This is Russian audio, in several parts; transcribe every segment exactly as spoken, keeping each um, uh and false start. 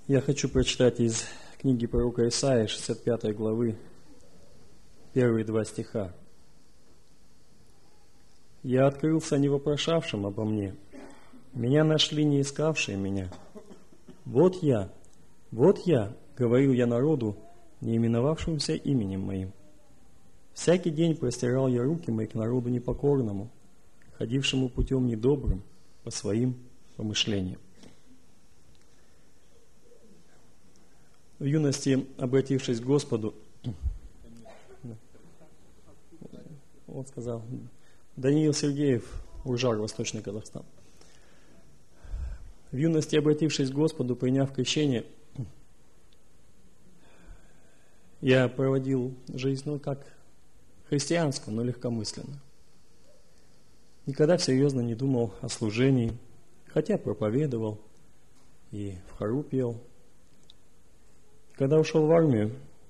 Я хочу прочитать из книги пророка Исаии, шестьдесят пятой главы, первые два стиха. «Я открылся не вопрошавшим обо мне, меня нашли не искавшие меня. Вот я, вот я, говорил я народу, не именовавшимся именем моим. Всякий день простирал я руки мои к народу непокорному, ходившему путем недобрым по своим помышлениям». В юности, обратившись к Господу, он сказал, Даниил Сергеев, Уржар, Восточный Казахстан. В юности, обратившись к Господу, приняв крещение, я проводил жизнь, ну, как христианскую, но легкомысленно. Никогда серьезно не думал о служении, хотя проповедовал и в хору пел. Когда ушел в армию,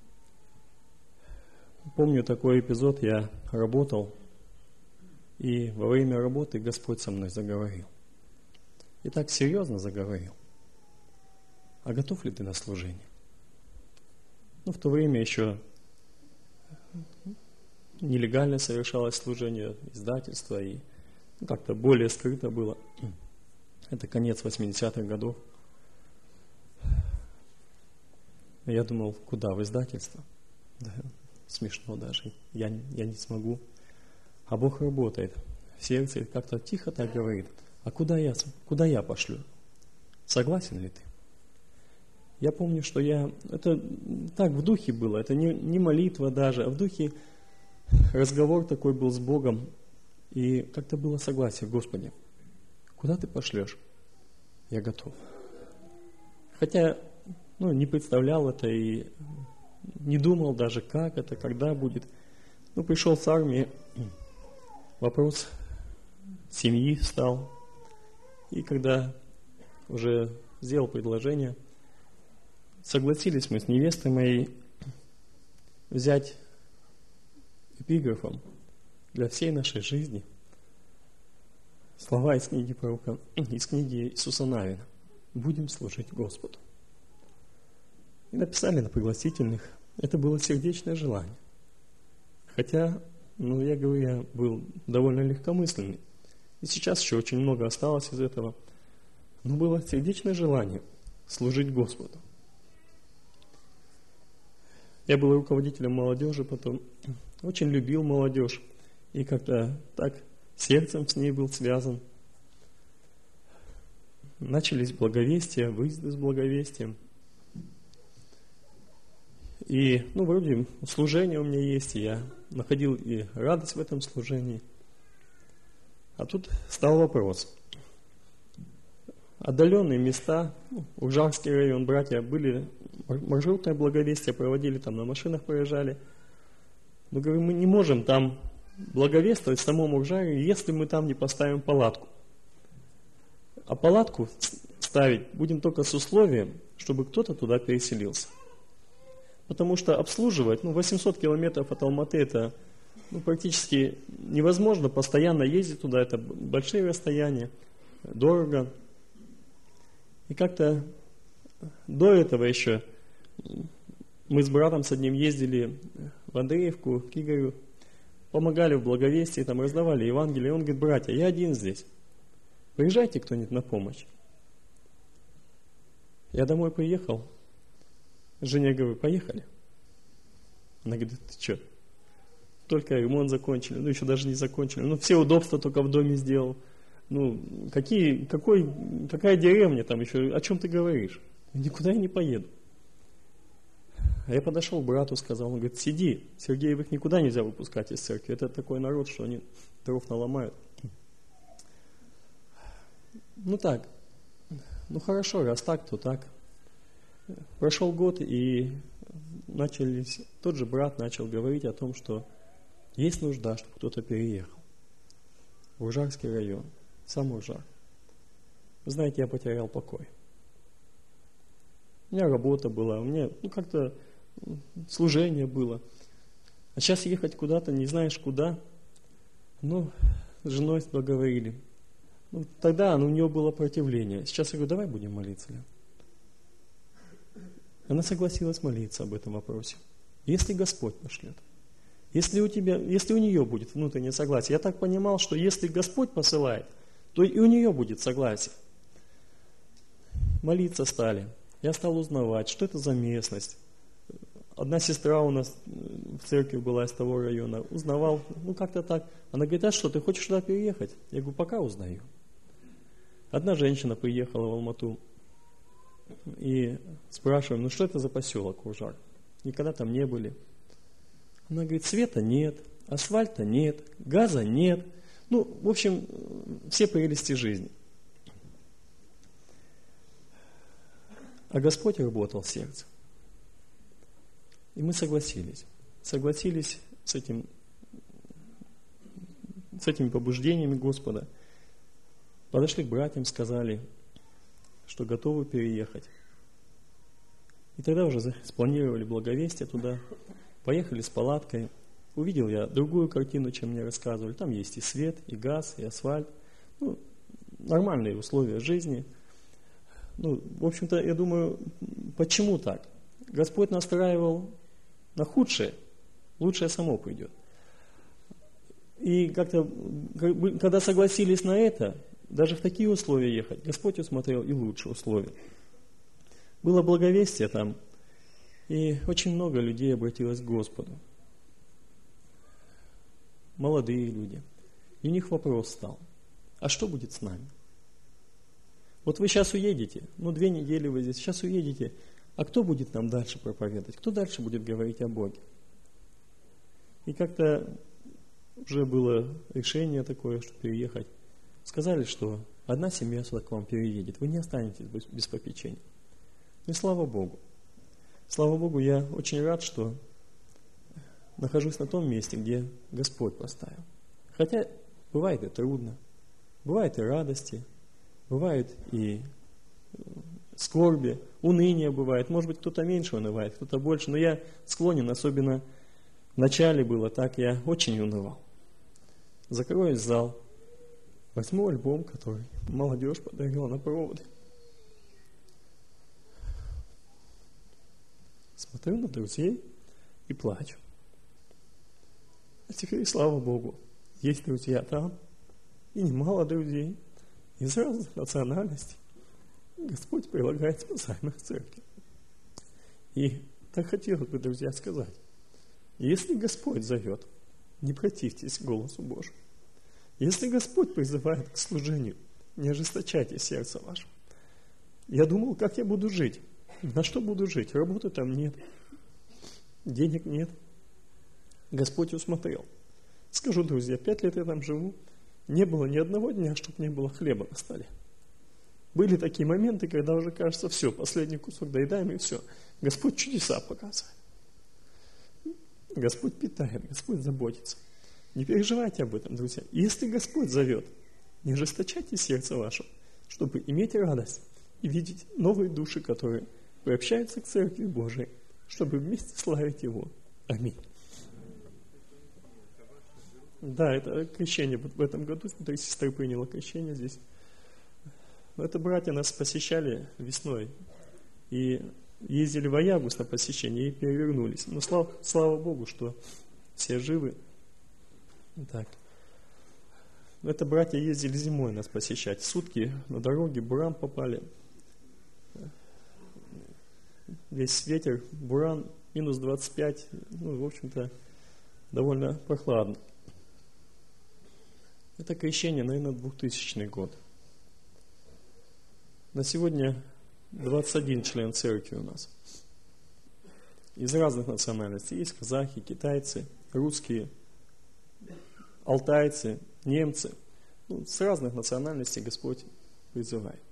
помню такой эпизод, я работал, и во время работы Господь со мной заговорил. И так серьезно заговорил. А готов ли ты на служение? Ну, в то время еще нелегально совершалось служение, издательства, и ну, как-то более скрыто было. Это конец восьмидесятых годов. Я думал, куда, в издательство? Да, смешно даже, я, я не смогу. А Бог работает в сердце, как-то тихо так говорит, а куда я, куда я пошлю? Согласен ли ты? Я помню, что я, это так в духе было, это не, не молитва даже, а в духе разговор такой был с Богом, и как-то было согласие, Господи, куда ты пошлешь? Я готов. Хотя ну, не представлял это и не думал даже, как это, когда будет. Ну, пришел с армии, вопрос семьи встал. И когда уже сделал предложение, согласились мы с невестой моей взять эпиграфом для всей нашей жизни слова из книги пророка, из книги Иисуса Навина. Будем служить Господу. И написали на пригласительных. Это было сердечное желание. Хотя, ну, я говорю, я был довольно легкомысленный. И сейчас еще очень много осталось из этого. Но было сердечное желание служить Господу. Я был руководителем молодежи потом. Очень любил молодежь. И как-то так сердцем с ней был связан. Начались благовестия, выезды с благовестием. И, ну, вроде служение у меня есть, и я находил и радость в этом служении. А тут стал вопрос. Отдаленные места, ну, Уржарский район, братья, были, маршрутное благовестие проводили, там на машинах проезжали. Но, говорю, мы не можем там благовествовать в самом Уржаре, если мы там не поставим палатку. А палатку ставить будем только с условием, чтобы кто-то туда переселился. Потому что обслуживать, ну, восемьсот километров от Алматы, это ну, практически невозможно постоянно ездить туда, это большие расстояния, дорого. И как-то до этого еще мы с братом с одним ездили в Андреевку, к Игорю, помогали в благовестии, там раздавали Евангелие. И он говорит, братья, я один здесь, приезжайте кто-нибудь на помощь. Я домой приехал. Жене говорю, поехали. Она говорит, ты что? Только ремонт закончили, ну еще даже не закончили. Ну все удобства только в доме сделал. Ну какие, какой, какая деревня там еще, о чем ты говоришь? Никуда я не поеду. А я подошел к брату, сказал, он говорит, сиди, Сергеевых никуда нельзя выпускать из церкви. Это такой народ, что они дров наломают. Ну так, ну хорошо, раз так, то так. Прошел год, и начались, тот же брат начал говорить о том, что есть нужда, чтобы кто-то переехал в Уржарский район, сам Уржар. Вы знаете, я потерял покой. У меня работа была, у меня ну, как-то служение было. А сейчас ехать куда-то, не знаешь куда. Ну, с женой поговорили. Ну, тогда ну, у нее было противление. Сейчас я говорю, давай будем молиться. Лен. Она согласилась молиться об этом вопросе. Если Господь пошлет, если у тебя, если у нее будет внутреннее согласие. Я так понимал, что если Господь посылает, то и у нее будет согласие. Молиться стали. Я стал узнавать, что это за местность. Одна сестра у нас в церкви была из того района. Узнавал, ну как-то так. Она говорит, а что, ты хочешь туда переехать? Я говорю, пока узнаю. Одна женщина приехала в Алмату. И спрашиваем, ну что это за поселок Уржар? Никогда там не были. Она говорит, света нет, асфальта нет, газа нет. Ну, в общем, все прелести жизни. А Господь работал в сердце. И мы согласились. Согласились с этим, с этими побуждениями Господа. Подошли к братьям, сказали, что готовы переехать. И тогда уже спланировали благовестие туда. Поехали с палаткой. Увидел я другую картину, чем мне рассказывали. Там есть и свет, и газ, и асфальт. Ну, нормальные условия жизни. Ну, в общем-то, я думаю, почему так? Господь настраивал на худшее, лучшее само придет. И как-то, когда согласились на это, даже в такие условия ехать, Господь усмотрел и лучшие условия. Было благовестие там, и очень много людей обратилось к Господу. Молодые люди. И у них вопрос стал, а что будет с нами? Вот вы сейчас уедете, ну две недели вы здесь, сейчас уедете, а кто будет нам дальше проповедовать? Кто дальше будет говорить о Боге? И как-то уже было решение такое, что переехать. Сказали, что одна семья сюда к вам переедет, вы не останетесь без, без попечения. Ну и слава Богу. Слава Богу, я очень рад, что нахожусь на том месте, где Господь поставил. Хотя бывает и трудно, бывает и радости, бывает и скорби, уныние бывает. Может быть, кто-то меньше унывает, кто-то больше. Но я склонен, особенно в начале было так, я очень унывал. Закроюсь в зал, возьму альбом, который молодежь подарила на проводы. Смотрю на друзей и плачу. А теперь, слава Богу, есть друзья там, и немало друзей из разных национальностей. Господь прилагает спасаемых в церкви. И так хотелось бы, друзья, сказать, если Господь зовет, не противьтесь голосу Божьему. Если Господь призывает к служению, не ожесточайте сердце ваше. Я думал, как я буду жить. На что буду жить? Работы там нет. Денег нет. Господь усмотрел. Скажу, друзья, пять лет я там живу. Не было ни одного дня, чтобы не было хлеба на столе. Были такие моменты, когда уже кажется, все, последний кусок доедаем и все. Господь чудеса показывает. Господь питает, Господь заботится. Не переживайте об этом, друзья. Если Господь зовет, не ожесточайте сердце ваше, чтобы иметь радость и видеть новые души, которые приобщаются к Церкви Божией, чтобы вместе славить Его. Аминь. Да, это крещение. В этом году три сестры приняла крещение здесь. Но это братья нас посещали весной. И ездили в Аягус на посещение и перевернулись. Но слава, слава Богу, что все живы. Так. Это братья ездили зимой нас посещать. Сутки на дороге, буран попали. Весь ветер, буран, минус двадцать пять. Ну, в общем-то, довольно прохладно. Это крещение, наверное, двухтысячный год. На сегодня двадцать один член церкви у нас. Из разных национальностей. Есть казахи, китайцы, русские, алтайцы, немцы. Ну, с разных национальностей Господь призывает.